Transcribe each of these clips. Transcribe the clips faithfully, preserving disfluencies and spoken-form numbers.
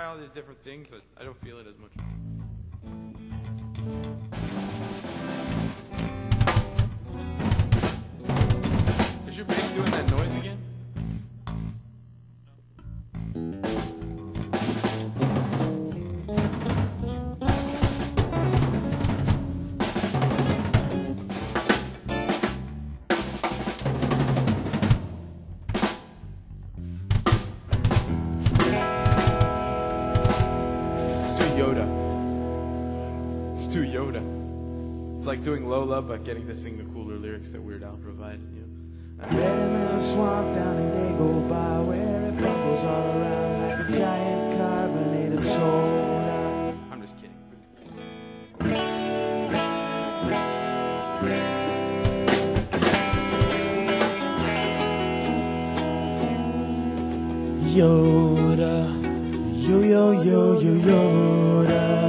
all these different things, but I don't feel it as much. Is your bass doing that noise again? It's like doing Lola, but getting to sing the cooler lyrics that Weird Al provided, you know. I met him in a swamp down in Dago Bar, where it bubbles all around like a giant carbonated soda. I'm just kidding. Yoda, yo yo yo yo Yoda.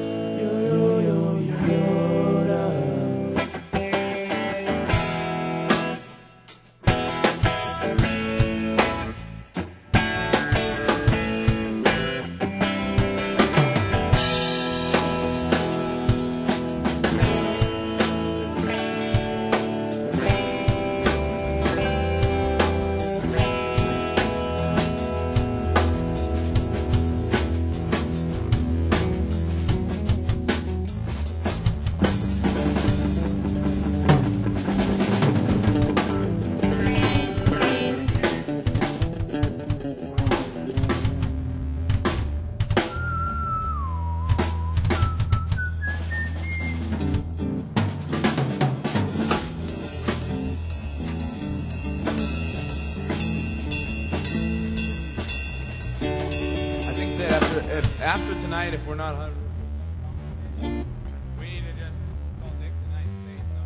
After tonight, if we're not one hundred percent, we need to just call Nick tonight and say so.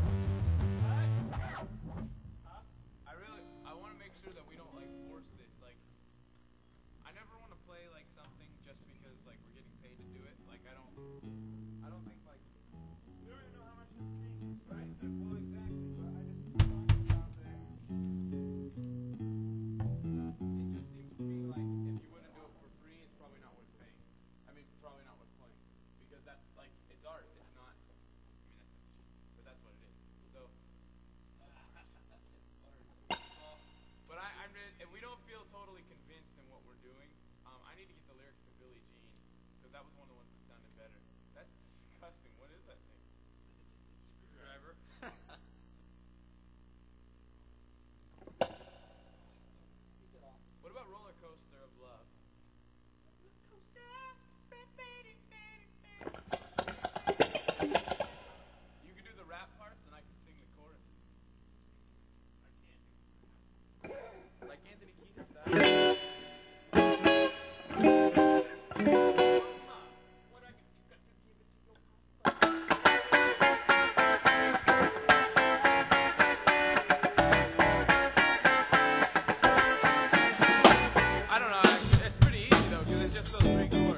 Huh? I really, I want to make sure that we don't like force this. Like, I never want to play like something just because like we're getting paid to do it. Like, I don't, I don't think like we don't even know how much it means, right? Well, exactly. But I just keep talking about that. It just seems to me like if you wouldn't do it for free, it's probably not worth paying. I mean, probably not worth playing, because that's like, it's art, it's not, I mean, that's cheesy, but that's what it is. So, but I, I'm, if we don't feel totally convinced in what we're doing, um, I need to get the lyrics to Billie Jean, because that was one of the ones that sounded better. That's disgusting. What is that thing? Screwdriver. What about Roller Coaster of Love? You can do the rap parts and I can sing the choruses. I can't. Like Anthony Kiedis style. I don't know. It's pretty easy though, because it's just those three chords.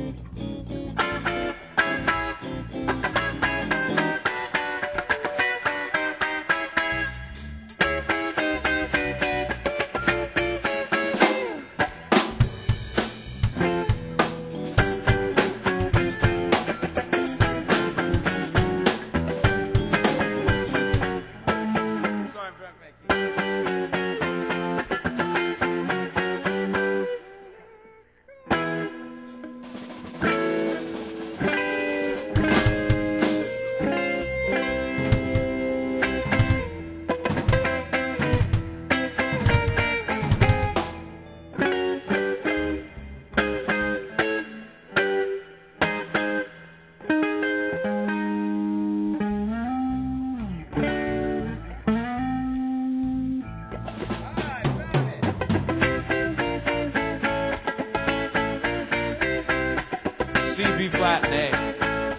Sorry, I'm trying to make you. C, B flat, and A.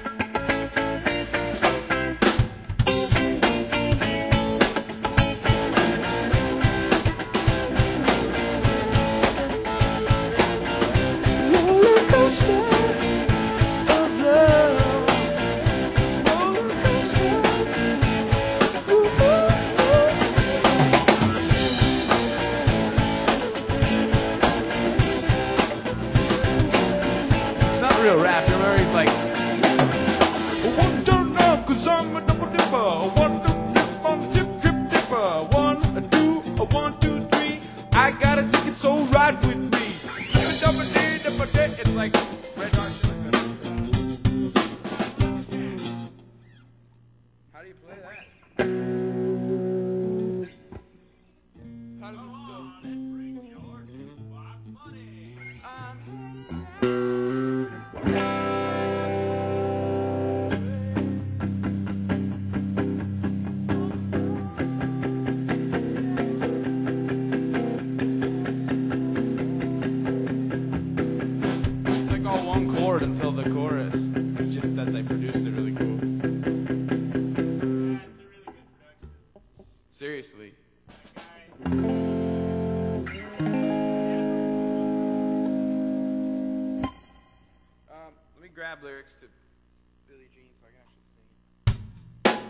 Roller coaster of love. Roller coaster. Ooh, ooh, ooh. real rap. Remember, he's like, One turn up, cause I'm a double dipper. One two dip on the dip, trip dipper. One, a two, a one, two, three. I got a ticket, so ride with me. Double D, double D. it's like Red Hot Chili Peppers. How do you play that? How does it still? Bring your jukebox money. Um, it's like all one chord until the chorus. It's just that they produced it really cool. That's a really good production. Seriously. Um, let me grab lyrics to Billie Jean so I can actually sing it.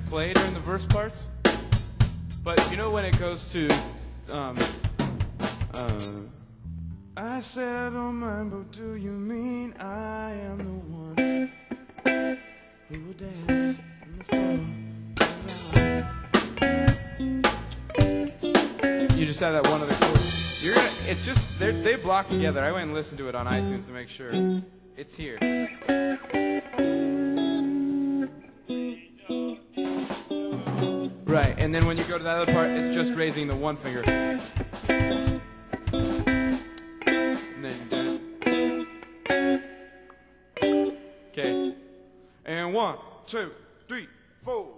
play during the verse parts. But you know when it goes to, um, uh, I said I don't mind, but do you mean I am the one who will dance on the floor? You just have that one other chord. You're gonna, it's just, they're- they block together. I went and listened to it on iTunes to make sure. It's here. Right, and then when you go to the other part, it's just raising the one finger. And then, okay. And one, two, three, four.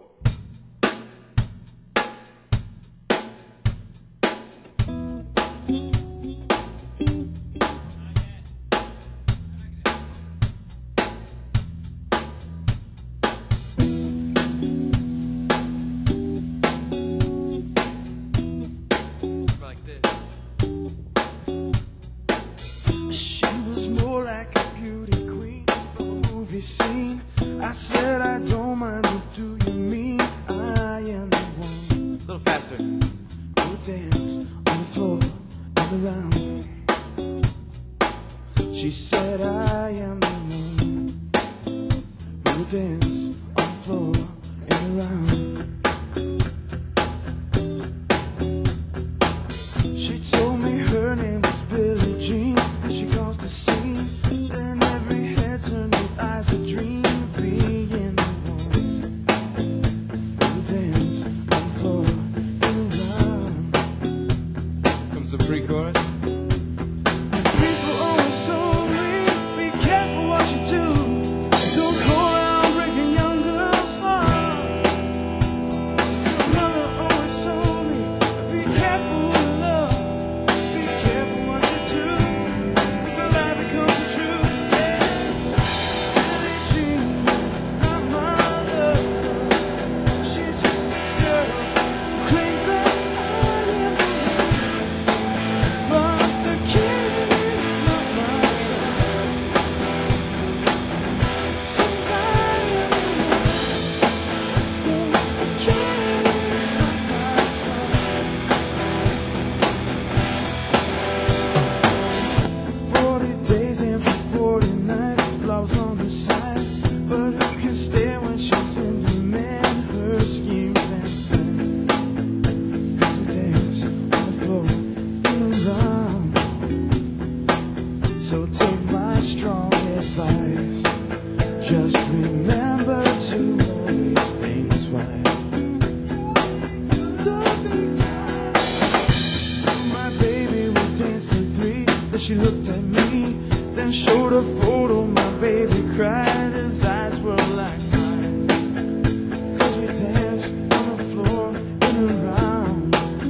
Like this. She was more like a beauty queen from a movie scene. I said I don't mind, what do you mean? I am the one A little faster. who dance on the floor and around. She said I am the one who dance on the floor and around. She told me her name was Billie Jean, and she caused a scene. Then every head turned with eyes that dream of being the one who dance on the floor and around. Comes the pre-chorus. People always told me, be careful what you do. Don't go around breaking young girls' hearts. Mother always told me, be careful with love. Be careful what you do, 'cause a lie becomes the truth. Yeah. Billie Jean is not my love. She's just a girl who claims that I am the one. But the kid is not my son. Since I am the one, the kid is not my son. Forty days and for forty nights, love's on her side. But who can stay when she's in demand? Her schemes and plans. 'Cause we dance on the floor and around. So take my strong advice. Just remember to always think twice. Don't think twice. My baby would dance till three. Then she looked at me, then showed a photo. My baby cried, his eyes were like mine. 'Cause we danced on the floor and around.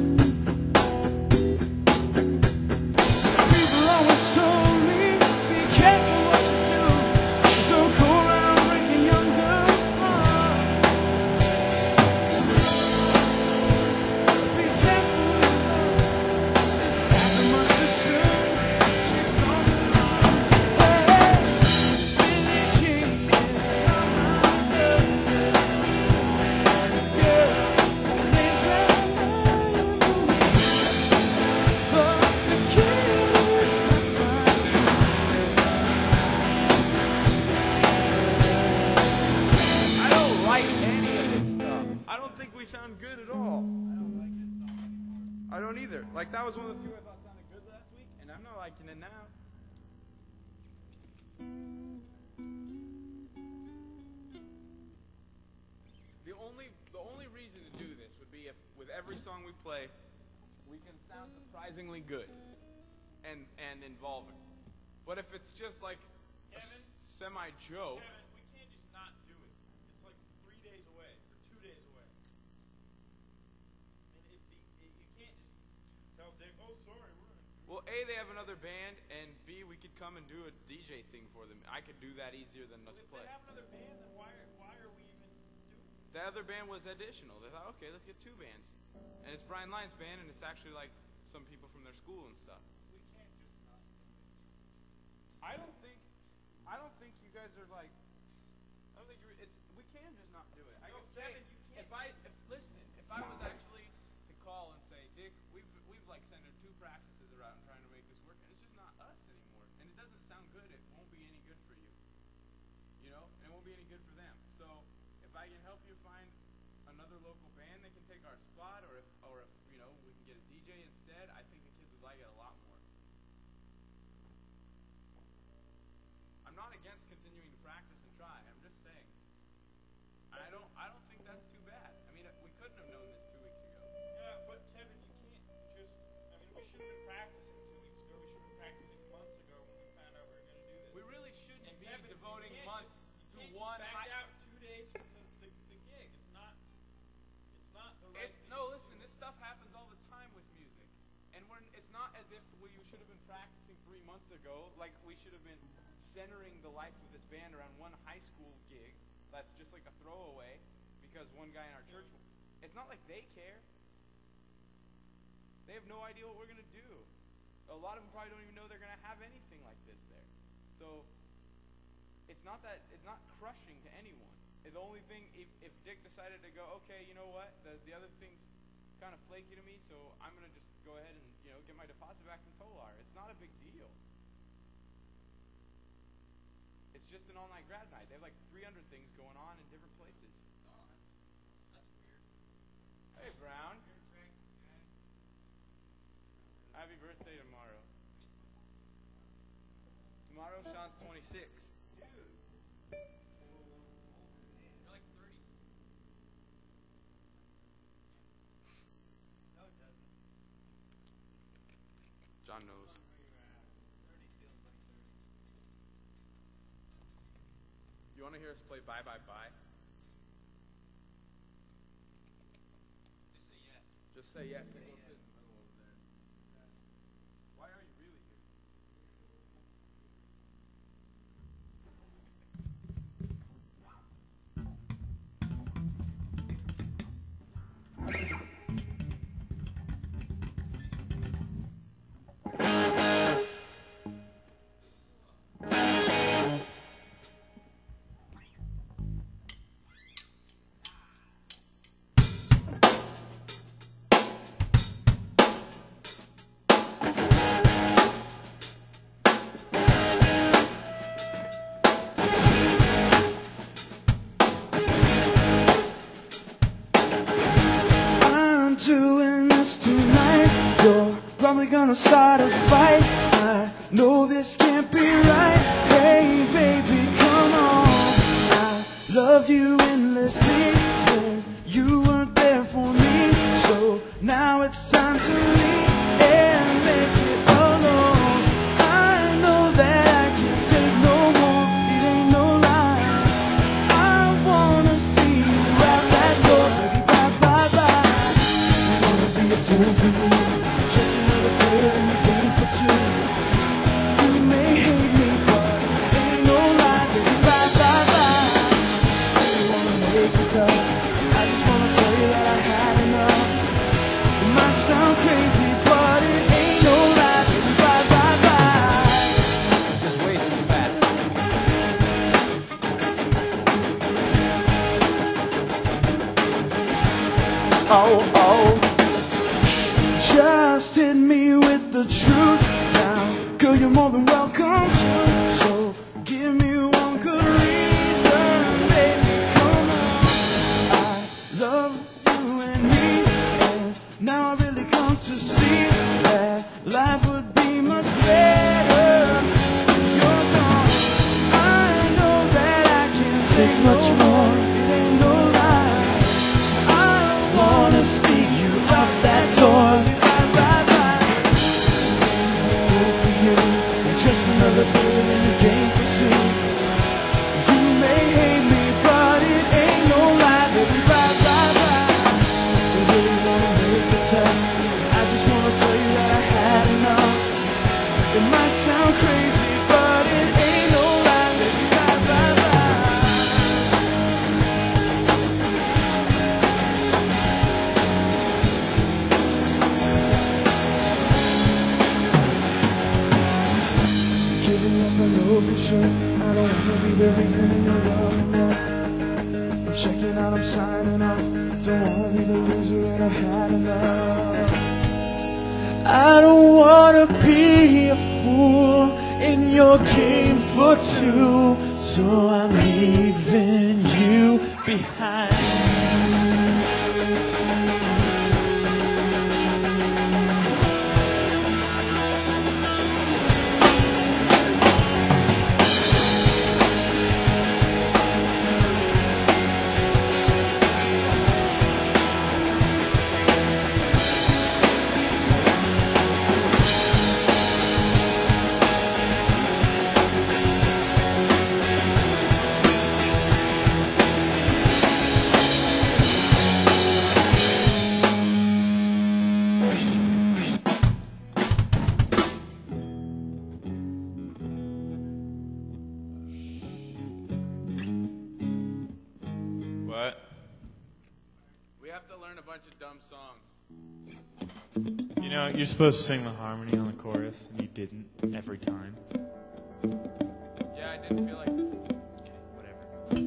People always told me, be careful what you do. Don't go around breaking young girls' hearts. Be careful with love. It's happened much too soon. It's on the run. Hey, Billie Jean is not my love. Girl, claims that I am the one. But the kid is not my son. I don't like any of this stuff. I don't think we sound good at all. I don't either. Like, that was one of the few I thought sounded good last week, and I'm not liking it now. The only, the only reason to do this would be if, with every song we play, we can sound surprisingly good and and involving. But if it's just like a Kevin? semi-joke, Kevin, we can't just not do it. It's like three days away or two days away. And it's the it, you can't just tell Dick, oh sorry, we're gonna do well, A, they have another band, and B, we could come and do a D J thing for them. I could do that easier than us it. If play. they have another band, then why are why are we even doing it? The other band was additional. They thought, okay, let's get two bands. And it's Brian Lyon's band, and it's actually like some people from their school and stuff. We can't just not do it. I don't think, I don't think you guys are like, I don't think you're, it's, we can just not do it. I No, could say, Kevin, you can't if if I, if listen, if I was actually to call and say, Dick, we've we've like centered two practices around trying to make this work, and it's just not us anymore, and it doesn't sound good. It won't be any good for you, you know, and it won't be any good for them. So if I can help you find another local band that can take our spot, or if or if you know we can get a D J instead, I think the kids would like it a lot more. I'm not against continuing to practice and try. I'm just saying. I don't. I don't think that's too bad. I mean, we couldn't have known this two weeks ago. Yeah, but Kevin, you can't just. I mean, we should have been practicing two weeks ago. We should have been practicing months ago when we found out we were going to do this. We really shouldn't And be Kevin, devoting you can't months just, you to can't one. Just back high out two days from the, the, the gig. It's not. It's not the right. It's thing no. to Listen, do. this stuff happens all the time with music, and we're. It's not as if we should have been practicing three months ago. Like we should have been centering the life of this band around one high school gig. That's just like a throwaway because one guy in our church. It's not like they care. They have no idea what we're gonna do. A lot of them probably don't even know they're gonna have anything like this there. So it's not that it's not crushing to anyone. The only thing, if, if Dick decided to go, okay, you know what, the the other thing's kind of flaky to me, so I'm gonna just go ahead and you know get my deposit back from Tolar. It's not a big deal. It's just an all-night grad night. They have like three hundred things going on in different places. Oh, that's weird. Hey, Brown. Happy birthday tomorrow. Tomorrow, Sean's twenty-six. Dude. You're like thirty. No, it doesn't. John knows. thirty feels like thirty. You want to hear us play Bye Bye Bye? Just say yes. Just say yes and go sit in the middle over there. Why are you really here? I'm doing this tonight. You're probably gonna start a fight. I know this can't be right. Hey, baby, come on. I loved you endlessly when you weren't there for me. So now it's time to leave and make it alone. I know that I can't take no more. It ain't no lie. I wanna see you out that door, baby. Bye, bye, bye. Wanna be a fool for you, just another player in the game for two. You may hate me, but it ain't no lie, baby. Bye, bye, bye. I don't wanna make it tough. I just wanna tell you that I had enough. It might sound crazy, but it ain't no lie, baby. Bye, bye, bye. This is way too fast. Oh, oh. Just hit me with the truth now. Girl, you're more than welcome to. So give me one good reason, baby, come on. I love you and me, and now I really come to see that life would be much better when you're gone. I know that I can't take much more. It ain't no lie. I wanna see you out that door. Bye, bye, bye. Fool for you, just another player in the game for two. You may hate me, but it ain't no lie, baby. Bye, bye, bye. I really wanna make it tough. I just wanna tell you that I had enough. It might sound crazy, but it ain't no lie, baby. Bye, bye, bye. Giving up, I know for sure. I don't wanna be the reason you're running out. I'm checking out, I'm signing off. Don't wanna be the loser that I had enough. I don't wanna be a fool in your game for two, so I'm leaving you behind. What? We have to learn a bunch of dumb songs. You know, you're supposed to sing the harmony on the chorus, and you didn't every time. Yeah, I didn't feel like it. Okay, whatever.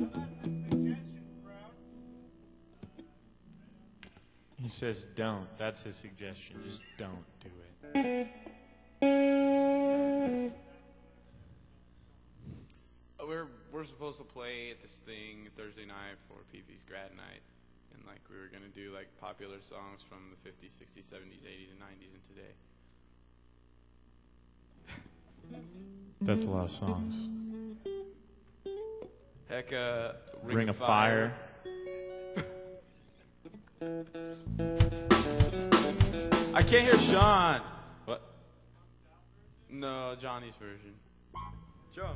He says don't. That's his suggestion. Just don't do it. We're we're supposed to play at this thing Thursday night for P V's grad night, and like we were gonna do like popular songs from the fifties, sixties, seventies, eighties, and nineties, and today. That's a lot of songs. Heck, uh, Ring, Ring of of Fire. I can't hear Sean. What? No, Johnny's version. John.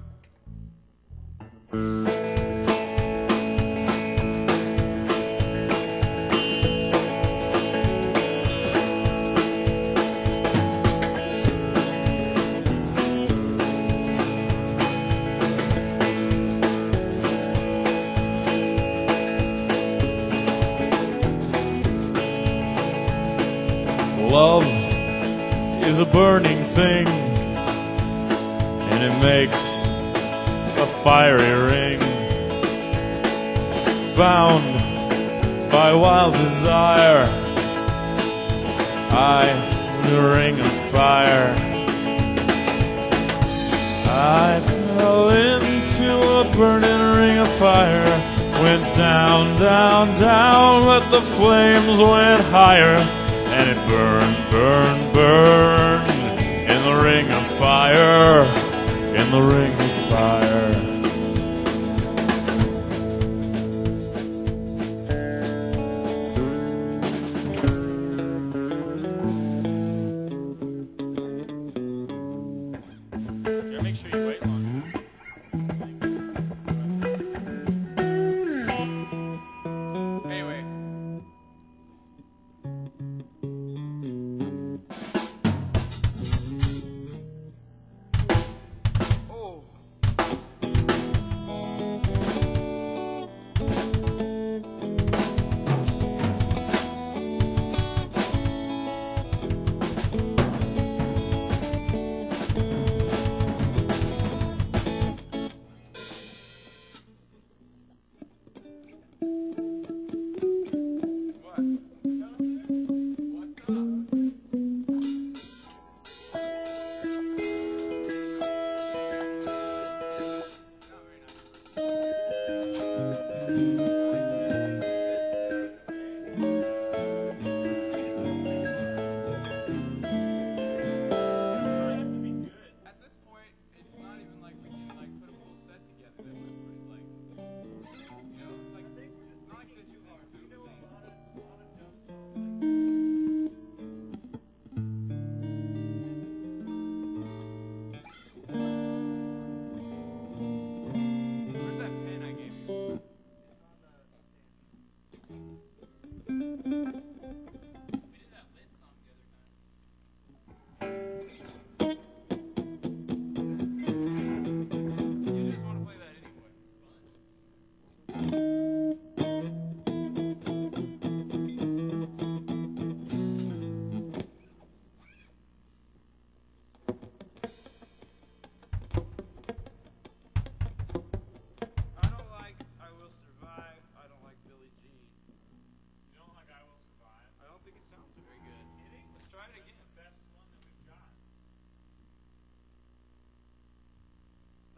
Love is a burning thing, and it makes a fiery ring, bound by wild desire. I, the ring of fire, I fell into a burning ring of fire. Went down, down, down, but the flames went higher. And it burned, burned, burned in the ring of fire, in the ring of fire. Yeah, make sure you wait long enough. Anyway. Oh.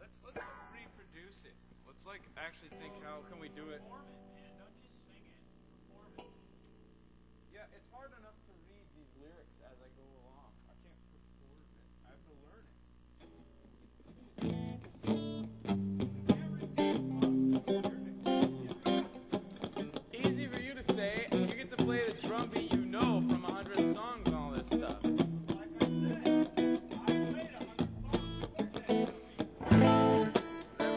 let's let's reproduce it. Let's like actually think how can we do it. Perform it, man. Don't just sing it. Perform it. Yeah, it's hard enough to read these lyrics as I go along. I can't perform it. I have to learn it. Easy for you to say. You get to play the drum beat you know from a hundred songs and all this stuff. Like I said, I played a hundred songs. So what the heck?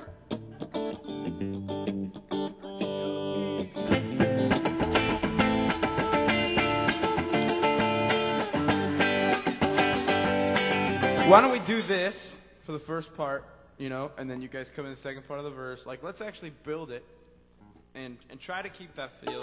Why don't we do this for the first part, you know, and then you guys come in the second part of the verse. Like, let's actually build it and and try to keep that feel.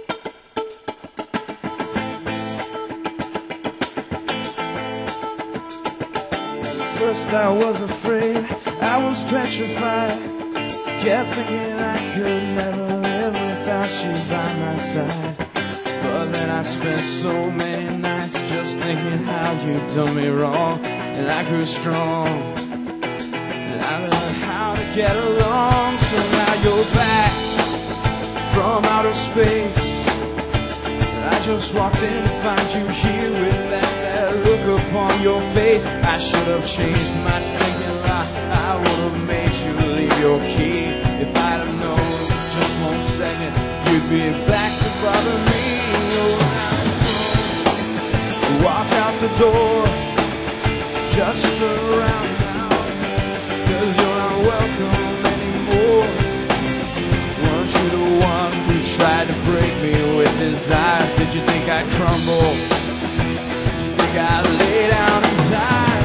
First I was afraid, I was petrified. Kept thinking I could never live without you by my side. But then I spent so many nights just thinking how you'd done me wrong. And I grew strong, and I learned how to get along. So now you're back from outer space, and I just walked in to find you here with that sad look upon your face. I should have changed my stinking lie. I would have made you leave your key. If I'd have known just one second you'd be back to bother me. Oh, now walk out the door, just turn around now, 'cause you're not welcome anymore. Weren't you the one who tried to break me with desire? Did you think I'd crumble? Did you think I'd lay down and die?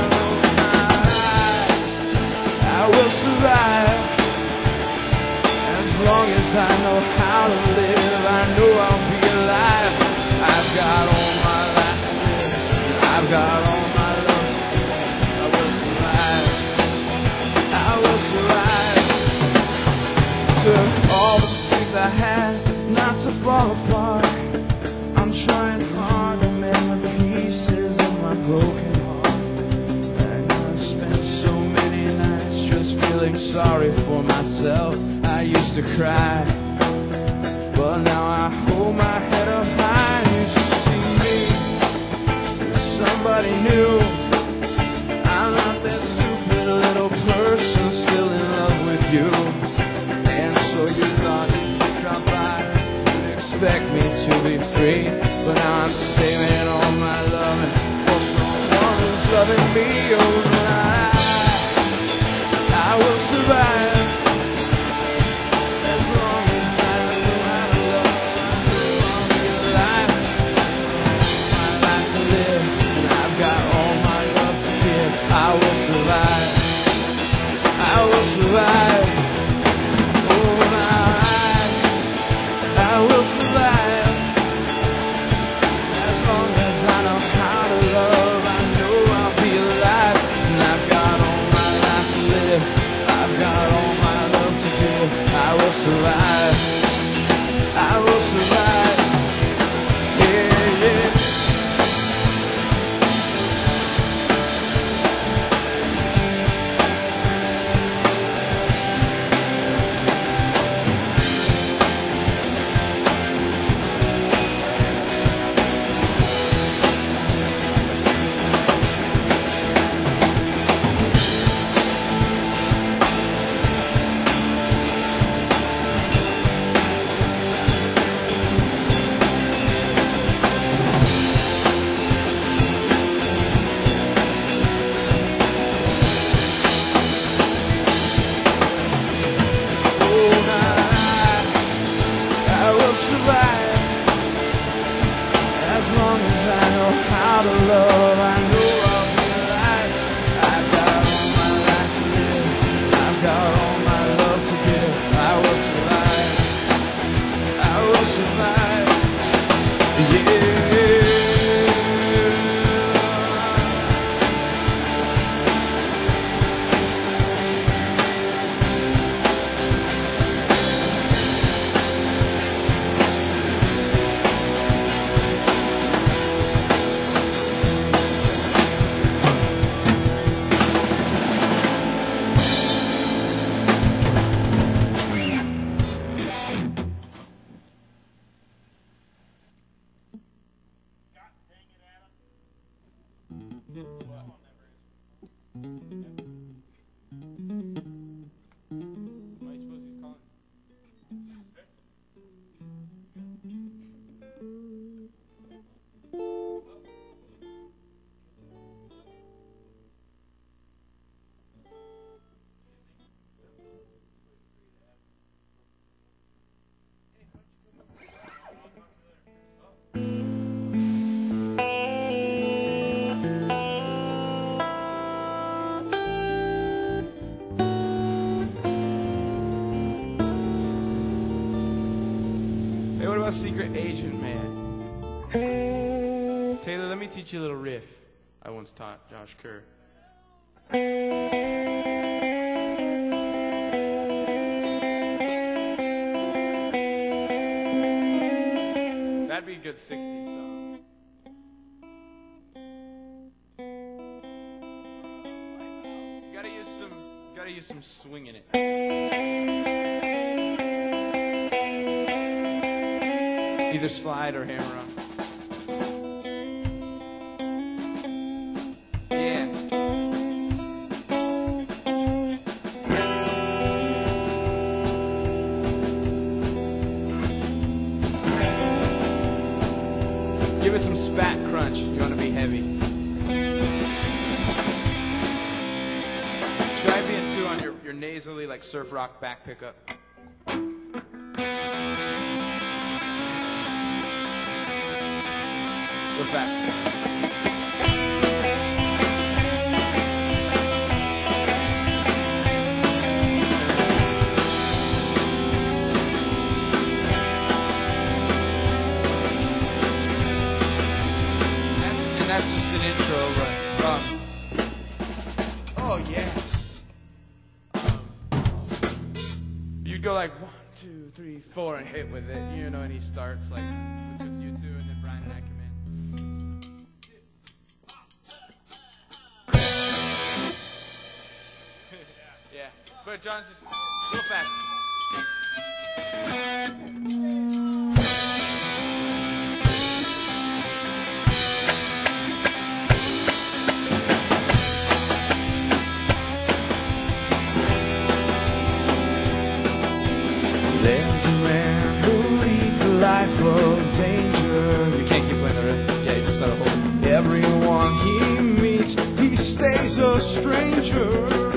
I will survive as long as I know how to live. I know I'll be alive. I've got all my life to live. I've got all my love to give. I will survive. I will survive. Took all the things I had not to fall apart. I'm trying hard to mend the pieces of my broken heart. And I spent so many nights just feeling sorry for myself. I used to cry, but now I hold my head up high. You see me as somebody new. I'm not that stupid little person still in love with you. And so you thought you'd just drop by, you'd expect me to be free. But now I'm saving all my loving for someone who's loving me. Oh, I, I will survive. I will survive. I will survive. Oh, I, I will survive. As long as I know how to love, I know I'll be alive. And I've got all my life to live. I've got all Hey, what about Secret Agent Man? Taylor, let me teach you a little riff I once taught Josh Kerr. That'd be a good sixties song. You gotta use some, you gotta use some swing in it. Either slide or hammer up. Yeah. Give it some fat crunch. You want to be heavy. Try being too on your, your nasally, like surf rock back pickup. Go fast. That's just an intro, but um, oh yeah. Um, you'd go like one, two, three, four, and hit with it, you know, and he starts like with just you two, and then Brian and I come in. Yeah, but John's just real fast. There's a man who leads a life of danger. You can't keep playing the riff. Yeah, you just sort of hold it. Everyone he meets, he stays a stranger.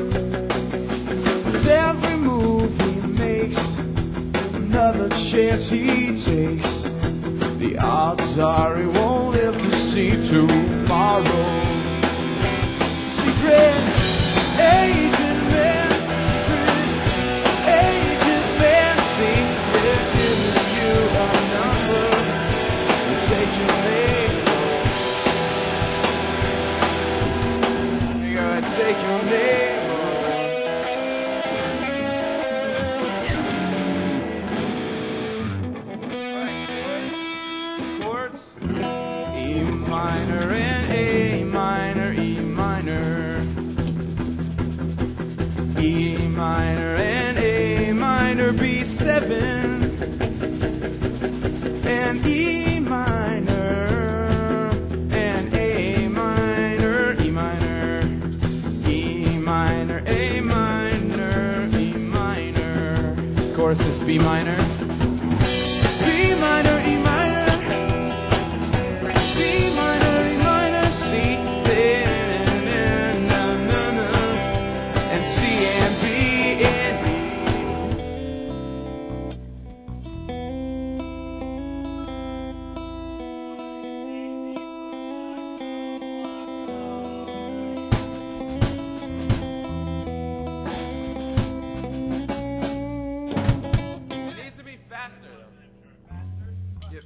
With every move he makes, another chance he takes, the odds are he won't live to see tomorrow. Secret agent man, secret agent man, secret giving you a number to take your name. You're gonna take your name. Chords. E minor and A minor, E minor. E minor and A minor, B seven. And E minor and A minor, E minor. E minor, A minor, E minor. Chorus is B minor. B minor, E minor. B minor, E minor, C, then, and, na, na, na, and C and B and It needs to be faster though. Yep.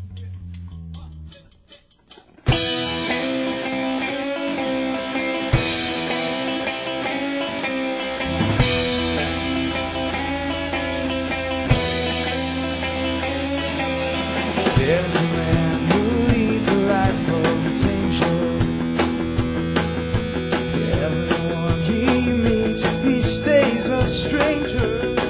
there's a man who leads a life of danger. Everyone he meets, he stays a stranger.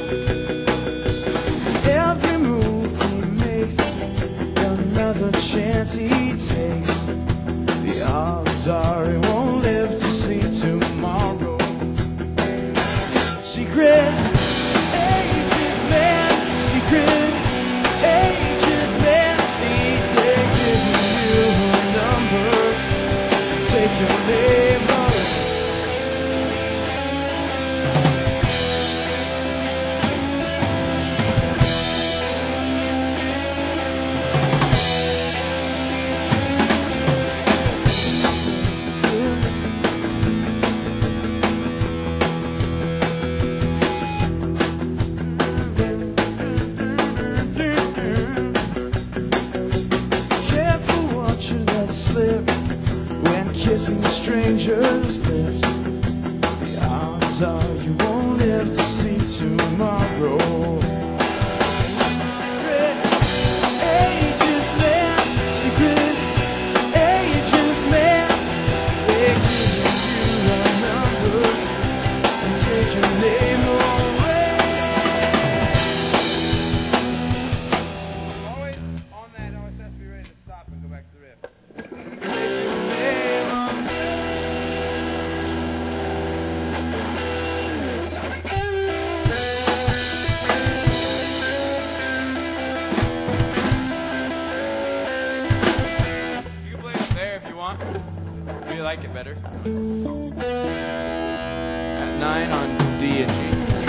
Every move he makes, another chance he takes, the odds are he won't live to see tomorrow. Secret agent man, secret agent man, see they're giving you a number, take your name on it. like it better. At nine on D and G.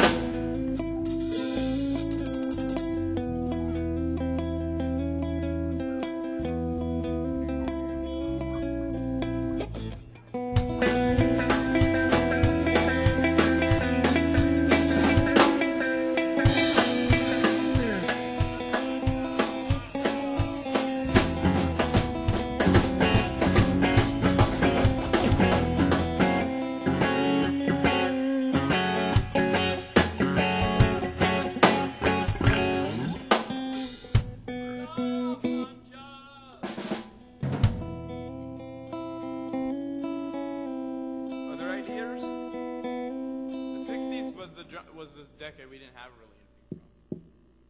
Other ideas? The sixties was the dr- was the decade we didn't have really anything from.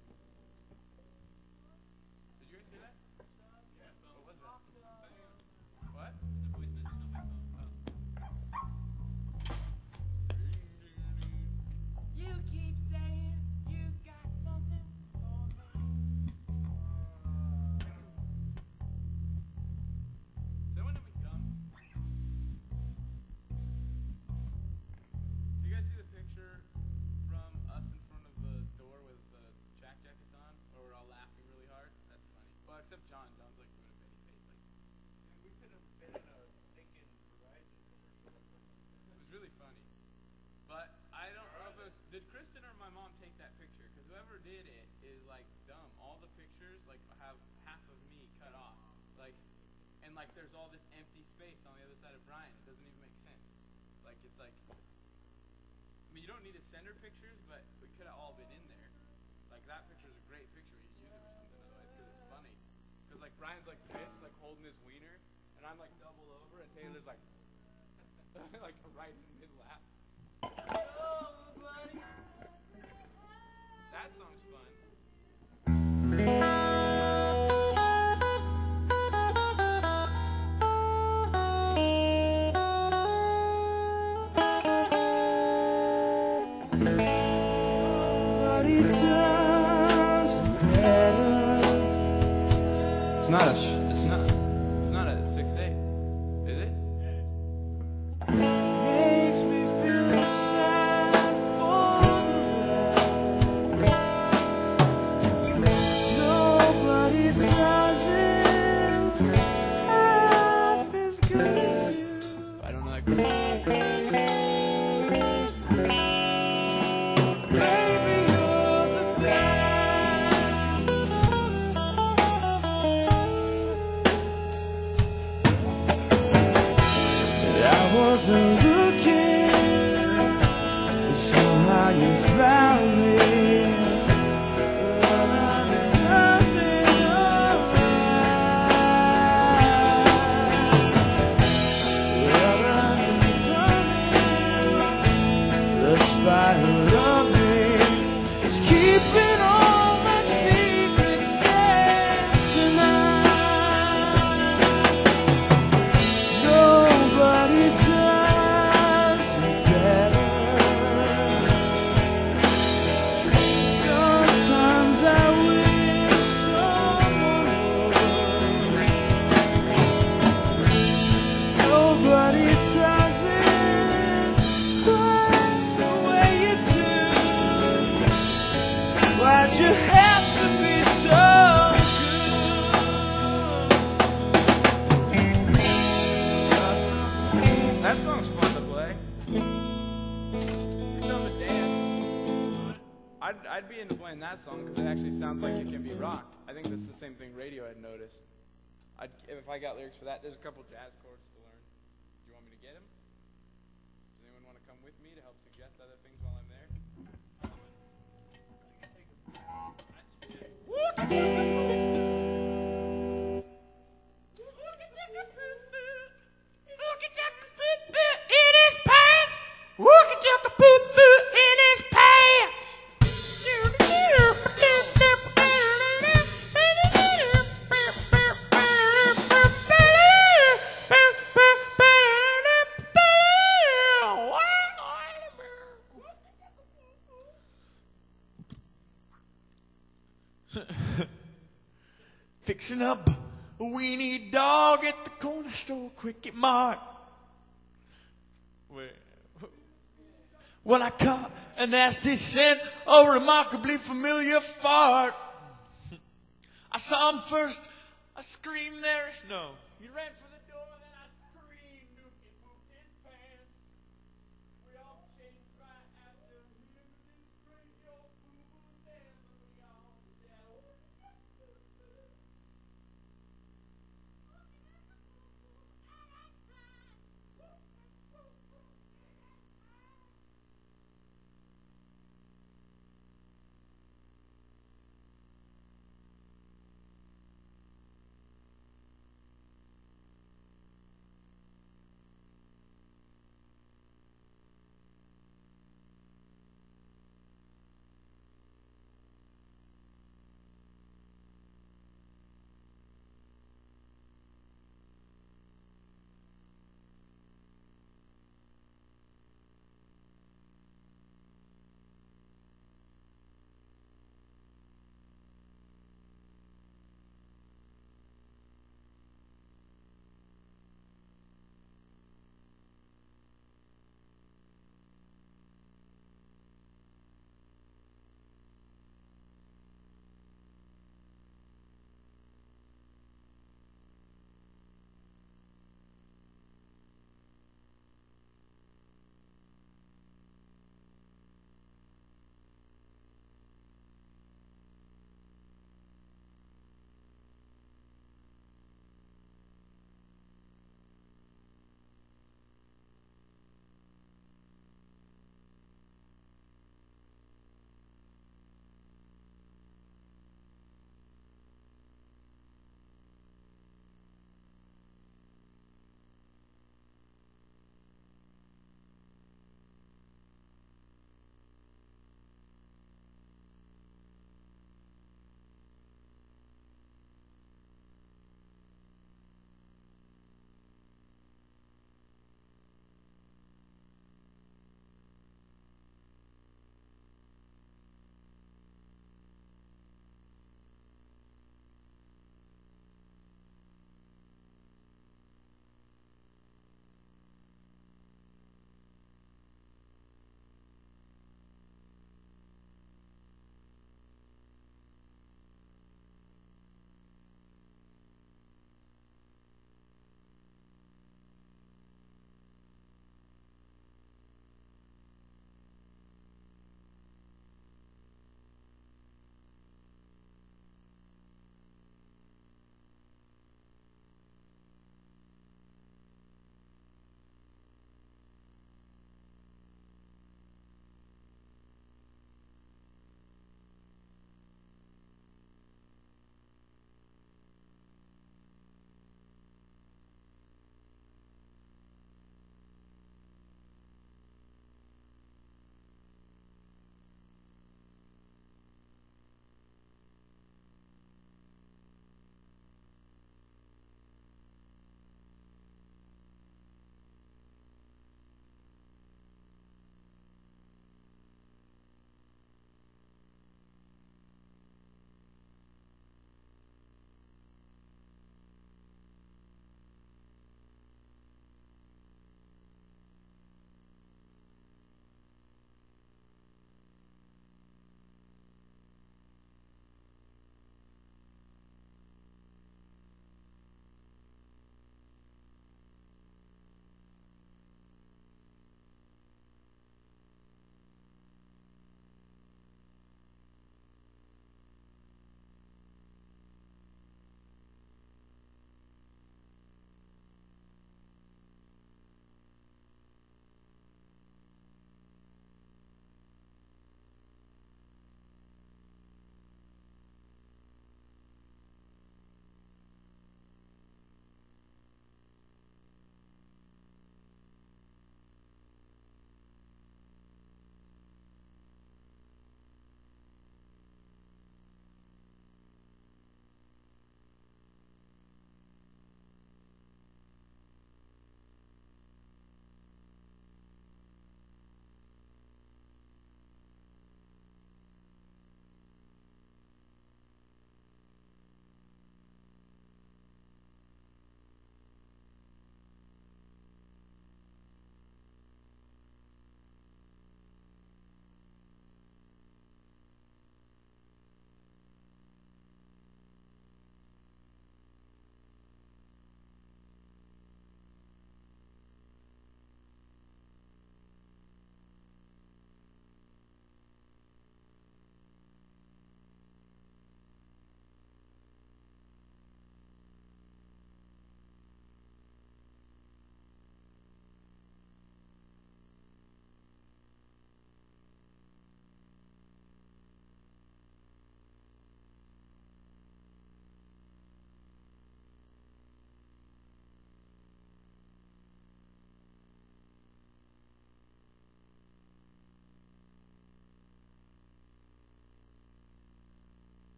Did you guys hear that? Yeah. What was that? What? The voice message on my phone. You keep saying you got something for me. Is that when it would come? Do you guys see the picture from us in front of the door with the jack jackets on, where we're all laughing really hard? That's funny. Well, except John. John's like doing a baby face. Like, We could have been in a stinking Verizon commercial. it was really funny. But I don't know if it was, did Kristen or my mom take that picture? Because whoever did it is like dumb. All the pictures like have half of me cut off. Like, and like there's all this empty space on the other side of Brian. It doesn't even make sense. Like it's like, I mean you don't need to send her pictures, but we could have all been in there. Like that picture is a great picture. We could use it for something otherwise because it's funny. Because like Brian's like this, like holding his wiener, and I'm like double over, and Taylor's like, like right in mid laugh. That song's fun. Nobody does it better. It's not a. Sh- it's not. It's not a six eight, is it? Makes me feel sad for the rest. Nobody does it half as good as you. I don't know that group. Baby, you're the best. I wasn't looking, but somehow you found me. Nothing alright. The spiral of me is keeping all my secrets safe tonight. Nobody does it better. Sometimes I wish someone would. Nobody does it quite the way you do. Why'd you have to be so good? That song's fun to play. It's fun to dance. I'd, I'd be into playing that song because it actually sounds like it can be rocked. I think this is the same thing Radiohead noticed. I'd, if I got lyrics for that, there's a couple jazz chords to learn. Do you want me to get them? Does anyone want to come with me to help suggest other things while I'm there? Fixing up a weenie dog at the corner store, Quick Mart. Wait. Well, I caught a nasty scent, a remarkably familiar fart. I saw him first. I screamed there. No, you ran for the